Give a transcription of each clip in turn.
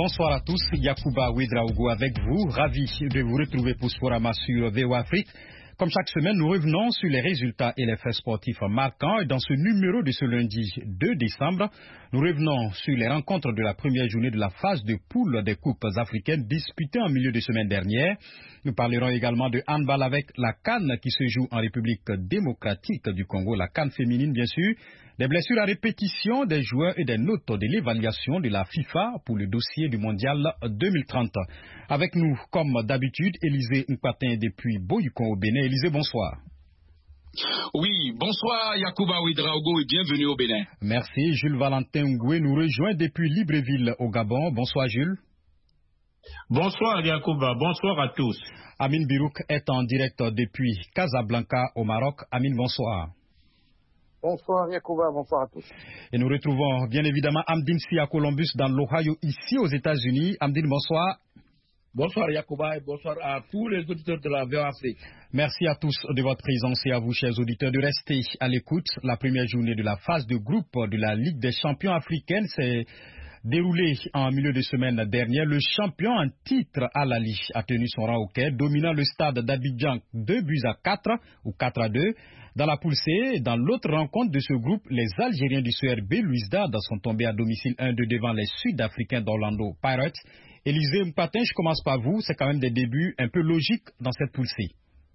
bonsoir à tous. Yacouba Ouedraogo avec vous. Ravi de vous retrouver pour Sporama sur VOA Afrique. Comme chaque semaine, nous revenons sur les résultats et les faits sportifs marquants. Et dans ce numéro de ce lundi 2 décembre, nous revenons sur les rencontres de la première journée de la phase de poule des Coupes africaines disputées en milieu de semaine dernière. Nous parlerons également de handball avec la CAN qui se joue en République démocratique du Congo, la CAN féminine bien sûr. Des blessures à répétition des joueurs et des notes de l'évaluation de la FIFA pour le dossier du mondial 2030. Avec nous, comme d'habitude, Élisée Mpatin depuis Boyukon au Bénin. Élisée, bonsoir. Oui, bonsoir Yacouba Ouedraogo et bienvenue au Bénin. Merci. Jules Valentin Ngoué nous rejoint depuis Libreville au Gabon. Bonsoir Jules. Bonsoir Yacouba, bonsoir à tous. Amine Birouk est en direct depuis Casablanca au Maroc. Amine, bonsoir. Bonsoir Yacouba, bonsoir à tous. Et nous retrouvons bien évidemment Amdine Si à Columbus dans l'Ohio, ici aux États-Unis. Amdine, bonsoir. Bonsoir Yacouba et bonsoir à tous les auditeurs de la VOA Afrique. Merci à tous de votre présence et à vous, chers auditeurs, de rester à l'écoute. La première journée de la phase de groupe de la Ligue des champions africaine s'est déroulée en milieu de semaine dernière. Le champion en titre Al-Ali a tenu son rang au Caire, dominant le stade d'Abidjan 2-4 ou 4-2. Dans la poule C, dans l'autre rencontre de ce groupe, les Algériens du CRB Louisdad sont tombés à domicile 1-2 devant les Sud-Africains d'Orlando Pirates. Élisée Mpatin, je commence par vous. C'est quand même des débuts un peu logiques dans cette poule C.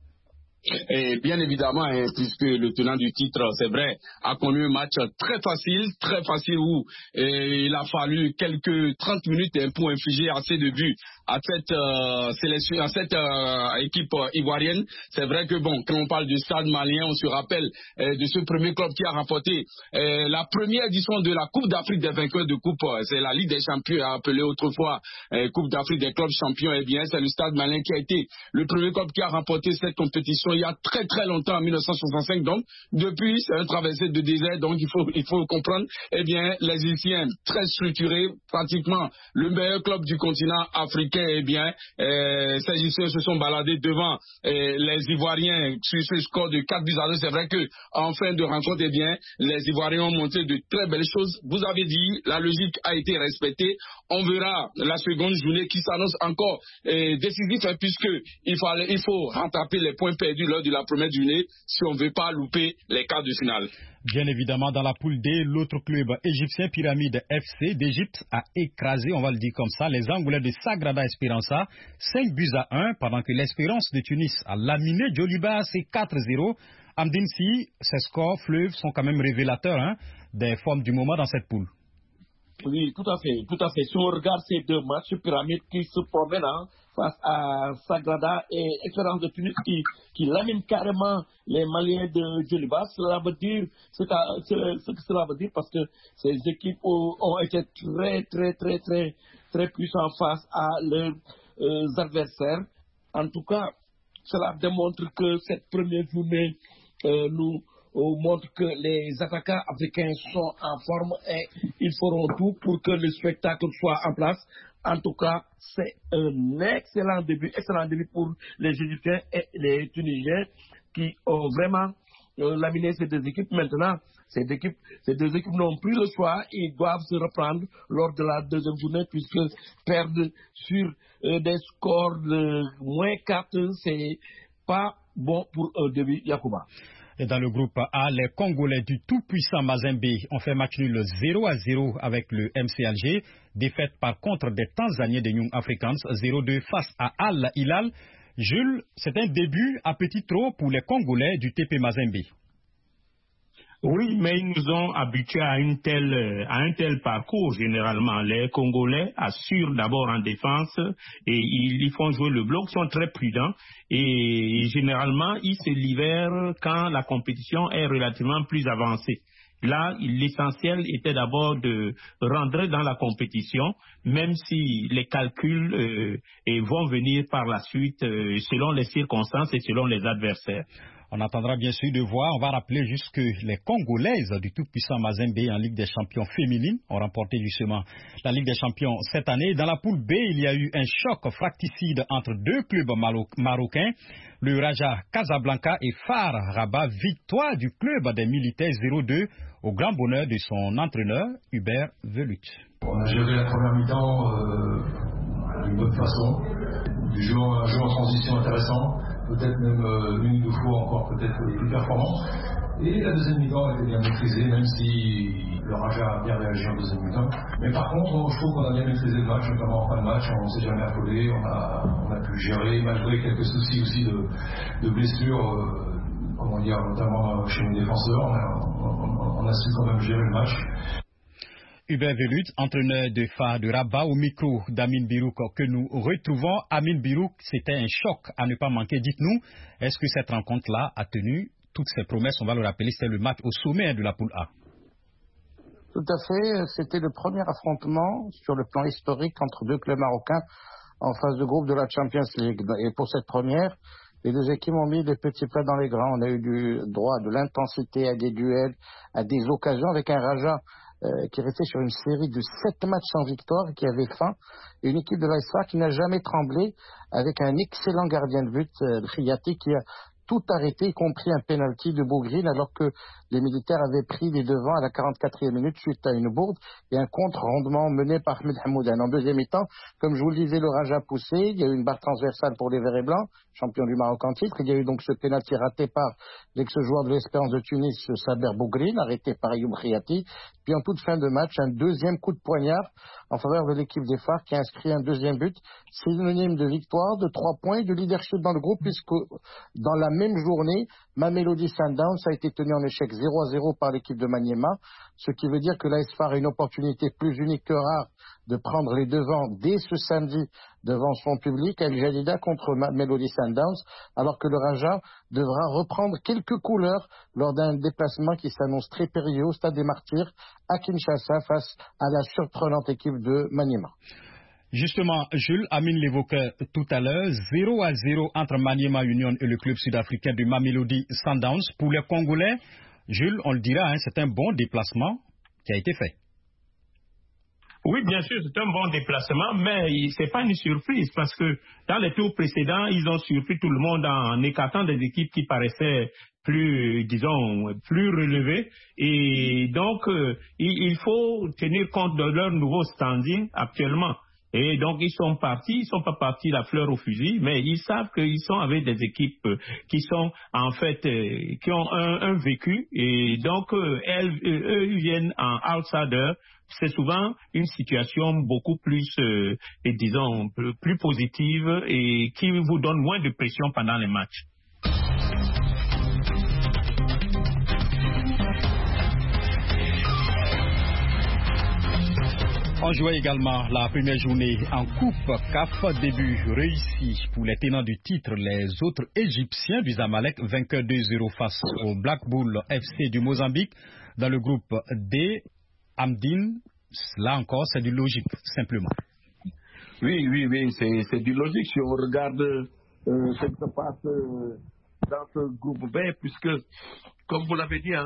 Et bien évidemment, puisque le tenant du titre, c'est vrai, a connu un match très facile où il a fallu quelques 30 minutes pour infliger assez de buts à cette sélection, à cette équipe ivoirienne. C'est vrai que bon, quand on parle du stade malien, on se rappelle de ce premier club qui a remporté la première édition de la Coupe d'Afrique des vainqueurs de Coupe. C'est la Ligue des champions, appelée autrefois Coupe d'Afrique des clubs champions. Eh bien, c'est le stade malien qui a été le premier club qui a remporté cette compétition il y a très très longtemps, en 1965. Donc, depuis, c'est un traversée de désert. Donc, il faut comprendre. Eh bien, les Égyptiens, très structurés, pratiquement le meilleur club du continent africain. Eh bien, ces Égyptiens se sont baladés devant les Ivoiriens sur ce score de 4-2. C'est vrai que en fin de rencontre, eh bien, les Ivoiriens ont montré de très belles choses. Vous avez dit, la logique a été respectée. On verra la seconde journée qui s'annonce encore décisive, puisque il faut rattraper les points perdus lors de la première journée si on ne veut pas louper les quarts de finale. Bien évidemment, dans la poule D, l'autre club égyptien Pyramide FC d'Égypte a écrasé, on va le dire comme ça, les Angolais de Sagrada Esperança, 5-1, pendant que l'Espérance de Tunis a laminé Djoliba, c'est 4-0. Amdine Si, ces scores fleuves sont quand même révélateurs des formes du moment dans cette poule. Oui, tout à fait. Si on regarde ces deux matchs, Pyramide qui se promènent face à Sagrada et Espérance de Tunis qui lamine carrément les Maliens de Djoliba, cela veut dire ce que cela veut dire, parce que ces équipes ont été très puissantes face à leurs adversaires. En tout cas, cela démontre que cette première journée nous montre que les attaquants africains sont en forme et ils feront tout pour que le spectacle soit en place. En tout cas, c'est un excellent début pour les Égyptiens et les Tunisiens qui ont vraiment laminé ces deux équipes. Maintenant, ces deux équipes n'ont plus le choix, ils doivent se reprendre lors de la deuxième journée, puisque perdre sur des scores de -4, c'est pas bon pour un début, Yacouba. Et dans le groupe A, les Congolais du tout-puissant Mazembe ont fait match nul 0-0 avec le MC Alger. Défaite par contre des Tanzaniens des Young Africans 0-2 face à Al Hilal. Jules, c'est un début à petit trot pour les Congolais du TP Mazembe. Oui, mais ils nous ont habitués à un tel parcours généralement. Les Congolais assurent d'abord en défense et ils font jouer le bloc, sont très prudents et généralement ils se libèrent quand la compétition est relativement plus avancée. Là, l'essentiel était d'abord de rentrer dans la compétition, même si les calculs vont venir par la suite selon les circonstances et selon les adversaires. On attendra bien sûr de voir. On va rappeler juste que les Congolaises du tout-puissant Mazembe en Ligue des champions féminines ont remporté justement la Ligue des champions cette année. Dans la poule B, il y a eu un choc fracticide entre deux clubs marocains, le Raja Casablanca et FAR Rabat. Victoire du club des militaires 0-2 au grand bonheur de son entraîneur Hubert Velut. On a géré la première mi-temps d'une bonne façon, un jeu en transition intéressant, peut-être même une ou deux fois encore peut-être plus performant. Et la deuxième mi-temps a été bien maîtrisée, même si le Raja a bien réagi en deuxième mi-temps. Mais par contre, je trouve qu'on a bien maîtrisé le match, notamment en fin de match, on ne s'est jamais affolé, on a pu gérer, malgré quelques soucis aussi de blessures, notamment chez les défenseurs, on a su quand même gérer le match. Hubert Velud, entraîneur de phare de Rabat, au micro d'Amin Birouk que nous retrouvons. Amin Birouk, c'était un choc à ne pas manquer. Dites-nous, est-ce que cette rencontre-là a tenu toutes ses promesses? On va le rappeler, c'était le match au sommet de la poule A. Tout à fait, c'était le premier affrontement sur le plan historique entre deux clubs marocains en phase de groupe de la Champions League. Et pour cette première, les deux équipes ont mis les petits plats dans les grands. On a eu du droit à de l'intensité, à des duels, à des occasions avec un Raja qui restait sur une série de 7 matchs sans victoire et qui avait faim. Une équipe de l'AS qui n'a jamais tremblé, avec un excellent gardien de but, Khiyati, qui a tout arrêté, y compris un penalty de Bougrine, alors que les militaires avaient pris les devants à la 44e minute suite à une bourde et un contre-rendement mené par Ahmed Hamoudan. En deuxième mi-temps, comme je vous le disais, le Raja a poussé, il y a eu une barre transversale pour les Verts et Blancs, champion du Maroc en titre. Il y a eu donc ce penalty raté par l'ex-joueur de l'Espérance de Tunis, Saber Bougrine, arrêté par Ayoub Khiyati. Puis en toute fin de match, un deuxième coup de poignard en faveur de l'équipe des Phares qui a inscrit un deuxième but, synonyme de victoire, de 3 points et de leadership dans le groupe, puisque dans la même journée, Mamelodi Sundowns a été tenu en échec 0-0 par l'équipe de Maniema, ce qui veut dire que l'AS Far a une opportunité plus unique que rare de prendre les devants dès ce samedi devant son public, El Jadida contre Mamelodi Sundowns, alors que le Raja devra reprendre quelques couleurs lors d'un déplacement qui s'annonce très périlleux au Stade des Martyrs à Kinshasa face à la surprenante équipe de Maniema. Justement, Jules, Amin l'évoquait tout à l'heure, 0-0 entre Maniema Union et le club sud-africain de Mamelodi Sundowns. Pour les Congolais, Jules, on le dira, c'est un bon déplacement qui a été fait. Oui, bien sûr, c'est un bon déplacement, mais c'est pas une surprise parce que dans les tours précédents, ils ont surpris tout le monde en écartant des équipes qui paraissaient plus relevées. Et donc, il faut tenir compte de leur nouveau standing actuellement. Et donc, ils sont pas partis la fleur au fusil, mais ils savent qu'ils sont avec des équipes qui sont, en fait, qui ont un vécu. Et donc, eux, ils viennent en outsider. C'est souvent une situation beaucoup plus, plus positive et qui vous donne moins de pression pendant les matchs. On jouait également la première journée en Coupe CAF, début réussi pour les tenants du titre, les autres Égyptiens du Zamalek, vainqueurs 2-0 face au Black Bull FC du Mozambique. Dans le groupe D, Amdine, là encore c'est du logique, simplement. Oui, c'est du logique si on regarde ce qui se passe dans ce groupe B, puisque, comme vous l'avez dit,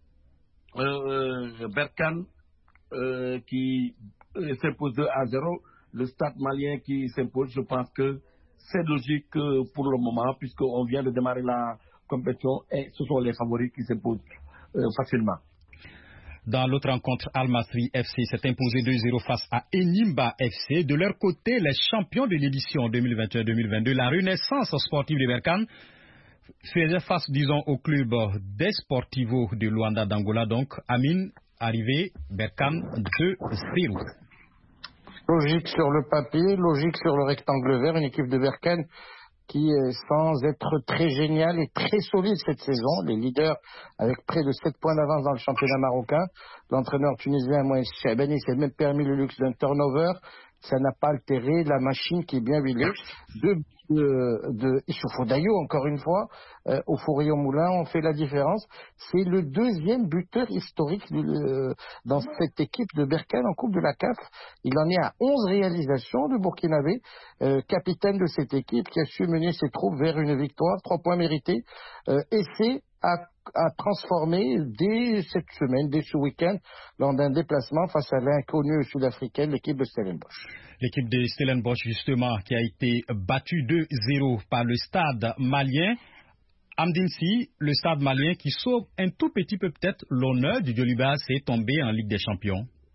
Berkane qui s'impose 2-0, le Stade malien qui s'impose, je pense que c'est logique pour le moment, puisqu'on vient de démarrer la compétition et ce sont les favoris qui s'imposent facilement. Dans l'autre rencontre, Al Masry FC s'est imposé 2-0 face à Enyimba FC. De leur côté, les champions de l'édition 2021-2022, la Renaissance sportive de Berkane, faisait face, disons, au club des Sportivos de Luanda d'Angola. Donc, Amin, arrivé, Berkane 2-0. Logique sur le papier, logique sur le rectangle vert, une équipe de Berkane qui, sans être très géniale, est très solide cette saison. Les leaders avec près de 7 points d'avance dans le championnat marocain. L'entraîneur tunisien Moïse Chabani s'est même permis le luxe d'un turnover. Ça n'a pas altéré la machine qui est bien huilée. De Issoufou Dayo, encore une fois, au Fourier Moulin, on fait la différence. C'est le deuxième buteur historique dans cette équipe de Berkane en Coupe de la CAF. Il en est à 11 réalisations, le Burkinabé, capitaine de cette équipe qui a su mener ses troupes vers une victoire, 3 points mérités, et c'est à transformer dès cette semaine, dès ce week-end, lors d'un déplacement face à l'inconnue sud-africaine, l'équipe de Stellenbosch. L'équipe de Stellenbosch, justement, qui a été battue 2-0 par le Stade malien. Amdinsi, le Stade malien qui sauve un tout petit peu peut-être l'honneur du Djoliba, c'est tombé en Ligue des Champions.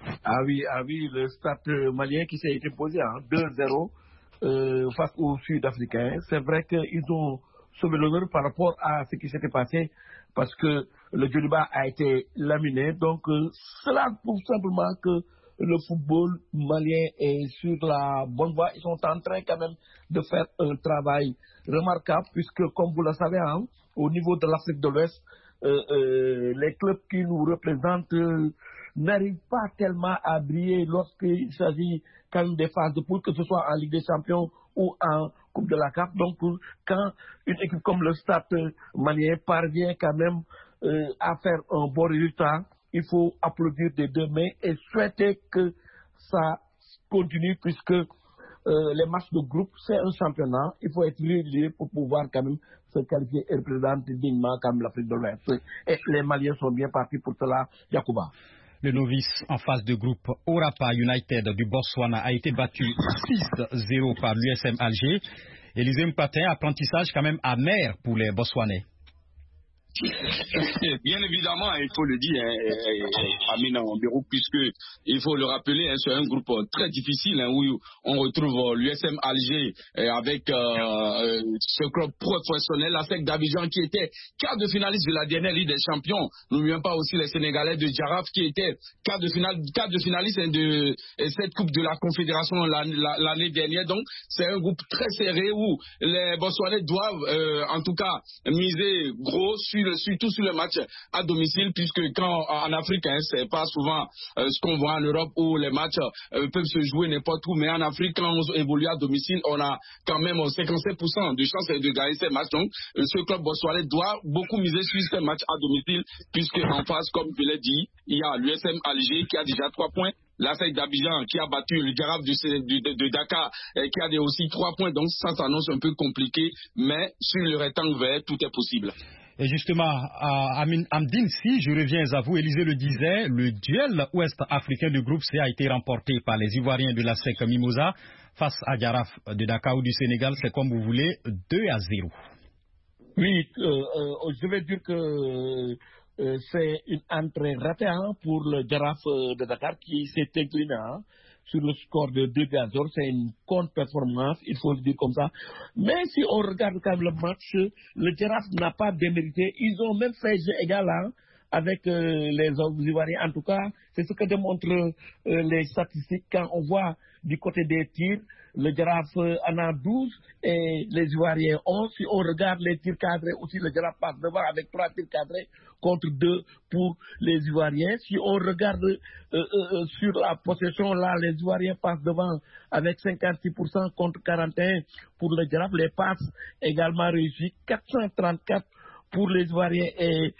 Ah oui, le stade malien qui s'est imposé 2-0 face aux Sud-Africains. C'est vrai qu'ils ont sauvé l'honneur par rapport à ce qui s'était passé parce que le Djoliba a été laminé. Donc, cela prouve simplement que le football malien est sur la bonne voie. Ils sont en train quand même de faire un travail remarquable puisque, comme vous le savez, au niveau de l'Afrique de l'Ouest, les clubs qui nous représentent n'arrivent pas tellement à briller lorsqu'il s'agit quand même des phases de poule, que ce soit en Ligue des Champions ou en Coupe de la CAF. Donc, quand une équipe comme le Stade malien parvient quand même à faire un bon résultat, il faut applaudir des deux mains et souhaiter que ça continue puisque les matchs de groupe, c'est un championnat. Il faut être régulier pour pouvoir quand même se qualifier et représenter dignement comme l'Afrique de l'Ouest. Et les Maliens sont bien partis pour cela, Yacouba. Le novice en phase de groupe Orapa United du Botswana a été battu 6-0 par l'USM Alger. Élisée Mpatin, apprentissage quand même amer pour les Botswanais. Bien évidemment, il faut le dire, Amina Mbérou, puisque il faut le rappeler, c'est un groupe très difficile où on retrouve l'USM Alger avec ce club professionnel, la SEC d'Abidjan qui était quart de finaliste de la dernière Ligue des Champions. N'oublions pas aussi les Sénégalais de Djaraf qui étaient quart de finaliste de cette Coupe de la Confédération l'année dernière. Donc c'est un groupe très serré où les Botswanais doivent en tout cas miser gros surtout sur le match à domicile, puisque quand en Afrique, c'est pas souvent ce qu'on voit en Europe où les matchs peuvent se jouer n'importe où, mais en Afrique, quand on évolue à domicile, on a quand même 57% de chances de gagner ces matchs. Donc, ce club botswanais doit beaucoup miser sur ces matchs à domicile, puisque en face, comme je l'ai dit, il y a l'USM Alger qui a déjà 3 points. La SEC d'Abidjan qui a battu le Djaraf de Dakar qui a aussi 3 points. Donc, ça s'annonce un peu compliqué, mais sur le rectangle vert, tout est possible. Et justement, Amdine, si je reviens à vous, Élisée le disait, le duel ouest-africain du groupe C a été remporté par les Ivoiriens de la SEC Mimosa face à Djaraf de Dakar ou du Sénégal, c'est comme vous voulez, 2-0. Oui, je vais dire que c'est une entrée ratée pour le Djaraf de Dakar qui s'est incliné sur le score de 2-0. C'est une contre-performance, il faut le dire comme ça. Mais si on regarde quand même le match, le Djaraf n'a pas démérité. Ils ont même fait jeu égal avec les Ivoiriens. En tout cas, c'est ce que démontrent les statistiques. Quand on voit du côté des tirs, le Djaraf en a 12 et les Ivoiriens 11. Si on regarde les tirs cadrés aussi, le Djaraf passe devant avec 3 tirs cadrés contre 2 pour les Ivoiriens. Si on regarde sur la possession, là, les Ivoiriens passent devant avec 56% contre 41 pour le Djaraf. Les passes également réussies, 434 pour les Ivoiriens et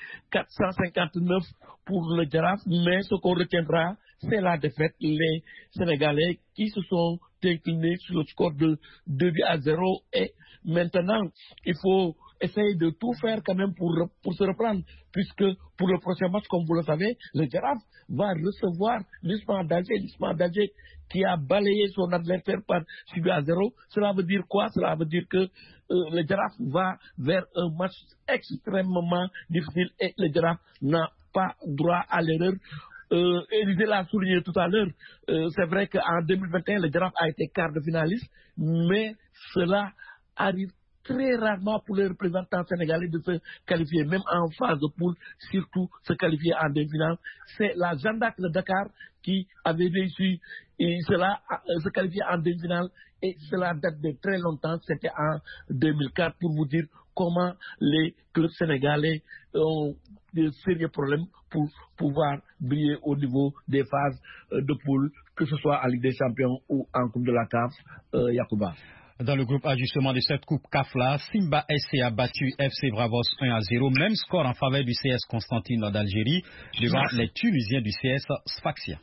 459 pour le Djaraf. Mais ce qu'on retiendra, c'est la défaite. Les Sénégalais qui se sont inclinés sur le score de 2-0. Et maintenant, il faut essayer de tout faire quand même pour se reprendre. Puisque pour le prochain match, comme vous le savez, le Djaraf va recevoir l'Isma d'Alger qui a balayé son adversaire par 6-0. Cela veut dire quoi? Cela veut dire que le Djaraf va vers un match extrêmement difficile et le Djaraf n'a pas droit à l'erreur. Élisée l'a souligné tout à l'heure, c'est vrai qu'en 2021, le Djaraf a été quart de finaliste, mais cela arrive très rarement pour les représentants sénégalais de se qualifier, même en phase de poule, surtout se qualifier en demi-finale. C'est la Jeanne d'Arc de Dakar qui avait réussi se qualifier en demi-finale et cela date de très longtemps, c'était en 2004 pour vous dire comment les clubs sénégalais ont de sérieux problèmes pour pouvoir briller au niveau des phases de poule, que ce soit en Ligue des Champions ou en Coupe de la CAF, Yacouba. Dans le groupe ajustement de cette Coupe CAF-là, Simba SC a battu FC Bravos 1-0. Même score en faveur du CS Constantine d'Algérie devant les Tunisiens du CS Sfaxia.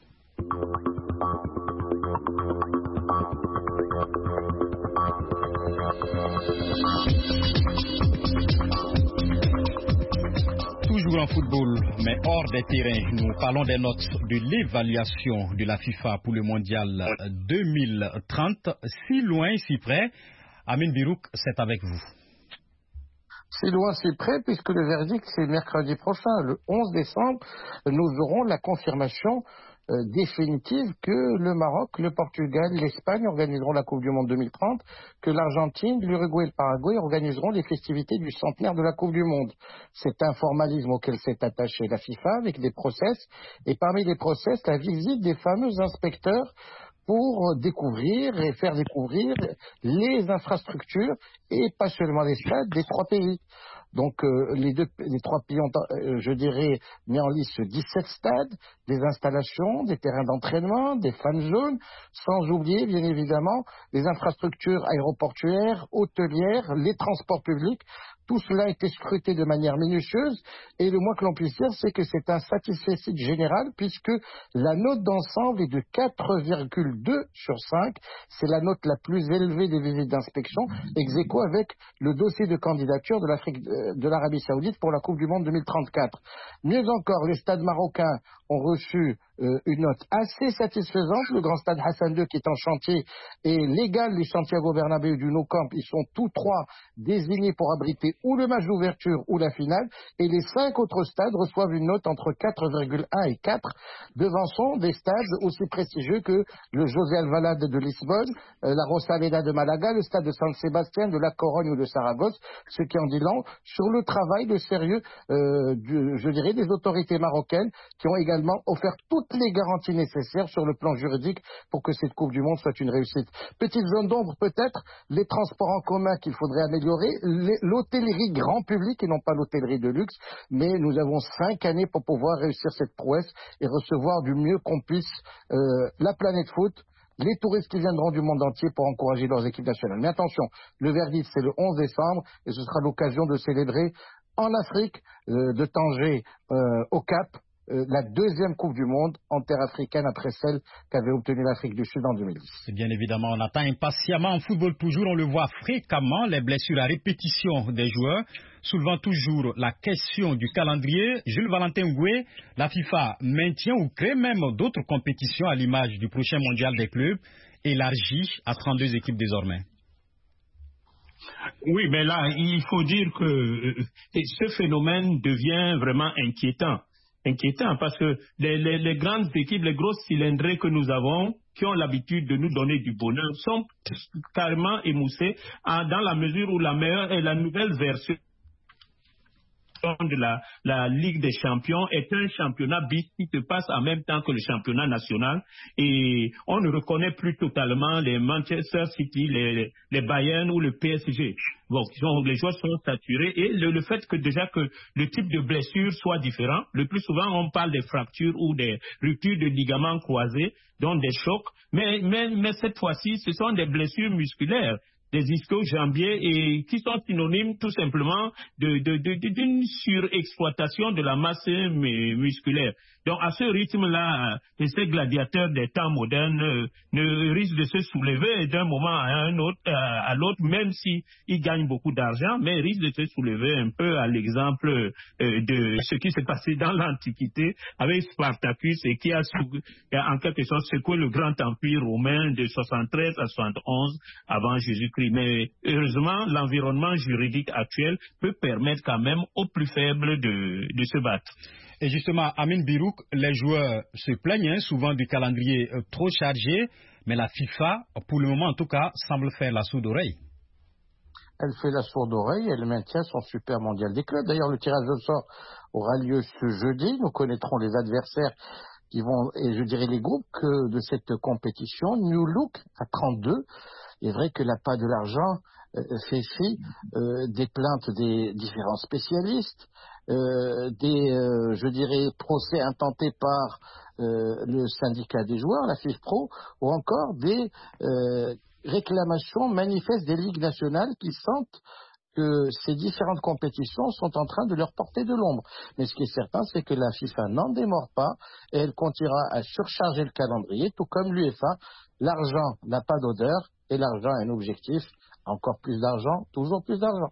Toujours en football, mais hors des terrains, nous parlons des notes de l'évaluation de la FIFA pour le mondial 2030. Si loin, si près, Amine Birouk, c'est avec vous. Si loin, si près, puisque le verdict, c'est mercredi prochain, le 11 décembre, nous aurons la confirmation définitive que le Maroc, le Portugal, l'Espagne organiseront la Coupe du Monde 2030, que l'Argentine, l'Uruguay et le Paraguay organiseront les festivités du centenaire de la Coupe du Monde. C'est un formalisme auquel s'est attachée la FIFA avec des process, et parmi les process, la visite des fameux inspecteurs pour découvrir et faire découvrir les infrastructures et pas seulement les stades des 3 pays. Donc les 3 pays ont, je dirais, mis en lice 17 stades, des installations, des terrains d'entraînement, des fan zones, sans oublier bien évidemment les infrastructures aéroportuaires, hôtelières, les transports publics. Tout cela a été scruté de manière minutieuse et le moins que l'on puisse dire, c'est que c'est un satisfecit général puisque la note d'ensemble est de 4,2 sur 5. C'est la note la plus élevée des visites d'inspection, ex aequo avec le dossier de candidature de l'Arabie Saoudite pour la Coupe du Monde 2034. Mieux encore, les stades marocains ont reçu une note assez satisfaisante. Le grand stade Hassan II qui est en chantier et l'égal du Santiago Bernabéu du Nou Camp, ils sont tous 3 désignés pour abriter ou le match d'ouverture ou la finale, et les 5 autres stades reçoivent une note entre 4,1 et 4, devançant des stades aussi prestigieux que le José Alvalade de Lisbonne, la Rosaleda de Malaga, le stade de San Sébastien, de La Corogne ou de Saragosse, ce qui en dit long sur le travail de sérieux, je dirais, des autorités marocaines qui ont également offert toutes les garanties nécessaires sur le plan juridique pour que cette Coupe du Monde soit une réussite. Petite zone d'ombre peut-être, les transports en commun qu'il faudrait améliorer, l'hôtellerie grand public et non pas l'hôtellerie de luxe, mais nous avons 5 années pour pouvoir réussir cette prouesse et recevoir du mieux qu'on puisse la planète foot, les touristes qui viendront du monde entier pour encourager leurs équipes nationales. Mais attention, le verdict c'est le 11 décembre et ce sera l'occasion de célébrer en Afrique, de Tanger au Cap, la 2e Coupe du Monde en terre africaine après celle qu'avait obtenue l'Afrique du Sud en 2010. Et bien évidemment, on attend impatiemment en football toujours, on le voit fréquemment, les blessures à répétition des joueurs, soulevant toujours la question du calendrier. Jules Valentin Goué, la FIFA maintient ou crée même d'autres compétitions à l'image du prochain mondial des clubs, élargi à 32 équipes désormais. Oui, mais là, il faut dire que ce phénomène devient vraiment inquiétant parce que les grandes équipes, les grosses cylindrées que nous avons, qui ont l'habitude de nous donner du bonheur, sont carrément émoussées dans la mesure où la meilleure et la nouvelle version de la Ligue des Champions est un championnat bis qui se passe en même temps que le championnat national et on ne reconnaît plus totalement les Manchester City, les Bayern ou le PSG. Bon, les joueurs sont saturés et le fait que déjà que le type de blessure soit différent, le plus souvent on parle des fractures ou des ruptures de ligaments croisés, donc des chocs, mais cette fois-ci ce sont des blessures musculaires, des ischio-jambiers et qui sont synonymes tout simplement d'une surexploitation de la masse musculaire. Donc à ce rythme-là, ces gladiateurs des temps modernes ne risquent de se soulever d'un moment à l'autre, même s'ils gagnent beaucoup d'argent, mais risquent de se soulever un peu à l'exemple de ce qui s'est passé dans l'Antiquité avec Spartacus et qui a en quelque sorte secoué le grand empire romain de 73 à 71 avant Jésus-Christ. Mais heureusement, l'environnement juridique actuel peut permettre quand même aux plus faibles de se battre. Et justement, Amine Birouk, les joueurs se plaignent souvent du calendrier trop chargé, mais la FIFA, pour le moment en tout cas, semble faire la sourde oreille. Elle fait la sourde oreille, elle maintient son super mondial des clubs. D'ailleurs, le tirage au sort aura lieu ce jeudi. Nous connaîtrons les adversaires qui vont, et je dirais les groupes de cette compétition. New Look à 32. Il est vrai que l'appât de l'argent fait fi des plaintes des différents spécialistes, je dirais, procès intentés par le syndicat des joueurs, la FIFPro, ou encore des réclamations manifestes des ligues nationales qui sentent que ces différentes compétitions sont en train de leur porter de l'ombre. Mais ce qui est certain, c'est que la FIFA n'en démord pas et elle continuera à surcharger le calendrier, tout comme l'UEFA. L'argent n'a pas d'odeur et l'argent a un objectif. Encore plus d'argent, toujours plus d'argent.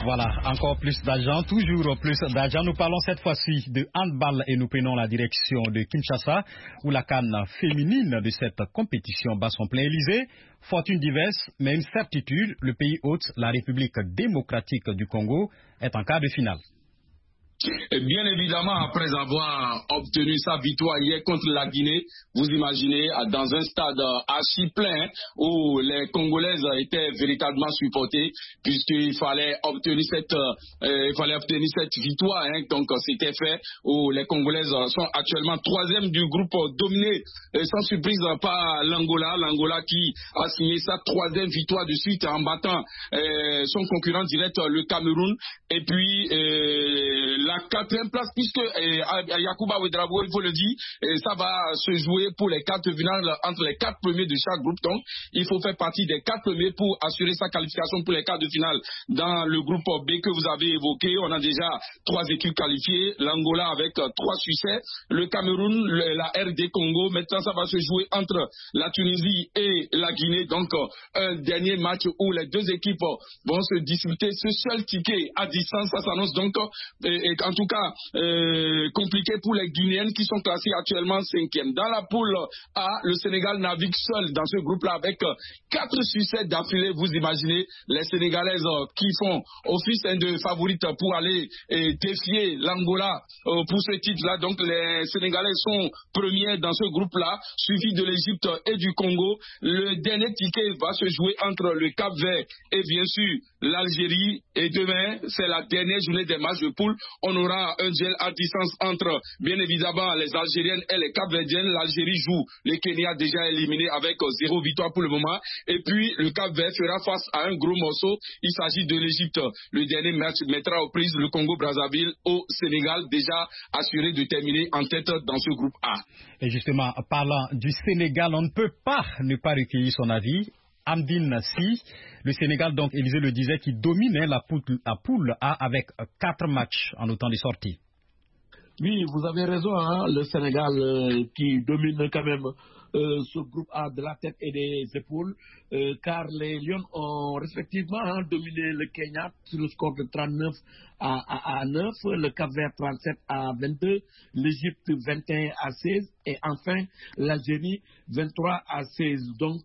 Voilà, encore plus d'argent, toujours plus d'argent. Nous parlons cette fois-ci de handball et nous prenons la direction de Kinshasa où la CAN féminine de cette compétition bat son plein Élysée. Fortune diverse, mais une certitude, le pays hôte, la République démocratique du Congo, est en quart de finale. Et bien évidemment, après avoir obtenu sa victoire hier contre la Guinée, vous imaginez, dans un stade archi plein où les Congolaises étaient véritablement supportées, puisqu'il fallait obtenir cette victoire. Donc c'était fait, où les Congolaises sont actuellement troisième du groupe, dominé sans surprise par l'Angola. L'Angola qui a signé sa troisième victoire de suite en battant son concurrent direct, le Cameroun. Et puis la quatrième place, puisque Yacouba Ouedraogo, il faut le dire, ça va se jouer pour les quarts de finale entre les 4 premiers de chaque groupe. Donc, il faut faire partie des 4 premiers pour assurer sa qualification pour les quarts de finale. Dans le groupe B que vous avez évoqué, on a déjà 3 équipes qualifiées. L'Angola avec 3 succès, le Cameroun, la RD Congo. Maintenant, ça va se jouer entre la Tunisie et la Guinée. Donc, un dernier match où les 2 équipes vont se disputer ce seul ticket à distance. Ça s'annonce donc en tout cas compliqué pour les Guinéennes qui sont classées actuellement 5e. Dans la poule A, le Sénégal navigue seul dans ce groupe-là avec 4 succès d'affilée. Vous imaginez les Sénégalaises qui font office de favorites pour aller défier l'Angola pour ce titre-là. Donc les Sénégalaises sont premières dans ce groupe-là, suivi de l'Égypte et du Congo. Le dernier ticket va se jouer entre le Cap-Vert et bien sûr l'Algérie. Et demain, c'est la dernière journée des matchs de poule. On aura un duel à distance entre, bien évidemment, les Algériennes et les Cap-Verdiennes. L'Algérie joue les Kenya déjà éliminés avec 0 victoire pour le moment. Et puis, le Cap-Vert fera face à un gros morceau. Il s'agit de l'Égypte. Le dernier match mettra aux prises le Congo-Brazzaville au Sénégal, déjà assuré de terminer en tête dans ce groupe A. Et justement, parlant du Sénégal, on ne peut pas ne pas recueillir son avis. Amdine Si, le Sénégal, donc, Élisée le disait, qui dominait la poule A avec 4 matchs en autant de sorties. Oui, vous avez raison, le Sénégal qui domine quand même ce groupe A de la tête et des épaules, car les Lions ont respectivement dominé le Kenya sur le score de 39 à 9, le Cap-Vert 37 à 22, l'Égypte 21 à 16 et enfin l'Algérie 23 à 16. Donc,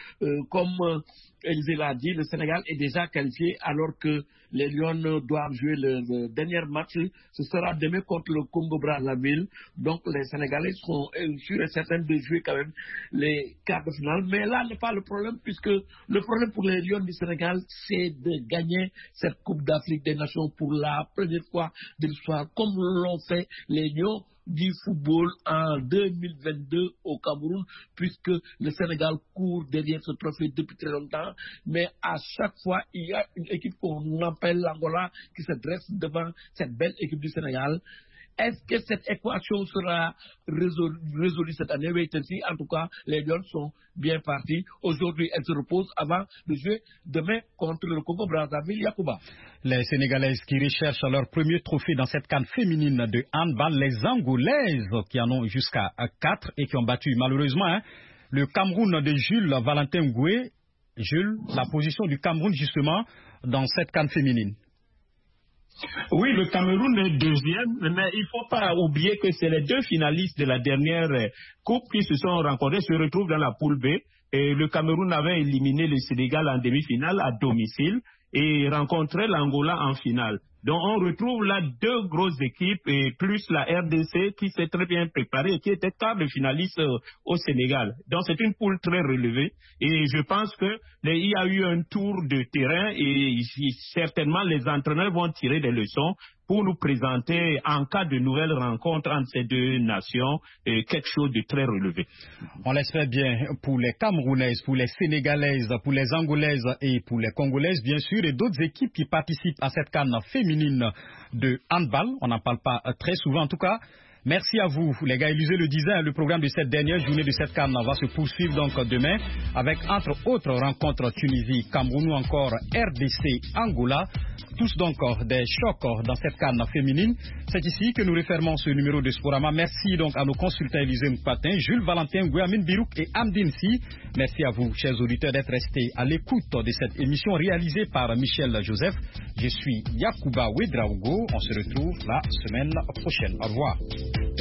comme Élisée l'a dit, le Sénégal est déjà qualifié alors que les Lions doivent jouer le dernier match. Ce sera demain contre le Congo-Brazzaville. Donc les Sénégalais seront sûrs et certains de jouer quand même les quarts de finale. Mais là n'est pas le problème, puisque le problème pour les Lions du Sénégal, c'est de gagner cette Coupe d'Afrique des Nations pour la première fois de l'histoire, comme l'ont fait les Lions du football en 2022 au Cameroun, puisque le Sénégal court derrière ce trophée depuis très longtemps, mais à chaque fois il y a une équipe qu'on appelle l'Angola qui se dresse devant cette belle équipe du Sénégal. Est-ce que cette équation sera résolue cette année? Oui, en tout cas, les Lions sont bien partis. Aujourd'hui, elles se reposent avant de jouer demain contre le Congo-Brazzaville. Yacouba. Les Sénégalaises qui recherchent leur premier trophée dans cette CAN féminine de handball, les Angolaises qui en ont jusqu'à 4 et qui ont battu malheureusement le Cameroun de Jules Valentin Ngoué. Jules, la position du Cameroun justement dans cette CAN féminine. Oui, le Cameroun est deuxième, mais il ne faut pas oublier que c'est les 2 finalistes de la dernière coupe qui se sont rencontrés, se retrouvent dans la poule B. Et le Cameroun avait éliminé le Sénégal en demi-finale à domicile et rencontré l'Angola en finale. Donc on retrouve là 2 grosses équipes et plus la RDC qui s'est très bien préparée et qui était quart de finaliste au Sénégal. Donc c'est une poule très relevée et je pense que il y a eu un tour de terrain et certainement les entraîneurs vont tirer des leçons pour nous présenter en cas de nouvelles rencontres entre ces 2 nations quelque chose de très relevé. On l'espère bien pour les Camerounaises, pour les Sénégalaises, pour les Angolaises et pour les Congolaises bien sûr et d'autres équipes qui participent à cette CAN féminine de handball. On n'en parle pas très souvent en tout cas. Merci à vous, les gars. Élisée le disait, le programme de cette dernière journée de cette CAN va se poursuivre donc demain avec entre autres rencontres Tunisie, Cameroun ou encore RDC, Angola. Tous donc des chocs dans cette CAN féminine. C'est ici que nous refermons ce numéro de Sporama. Merci donc à nos consultants Élisée Mpatin, Jules Valentin, Gouamine Birouk et Amdine Si. Merci à vous, chers auditeurs, d'être restés à l'écoute de cette émission réalisée par Michel Joseph. Je suis Yacouba Ouedraogo. On se retrouve la semaine prochaine. Au revoir.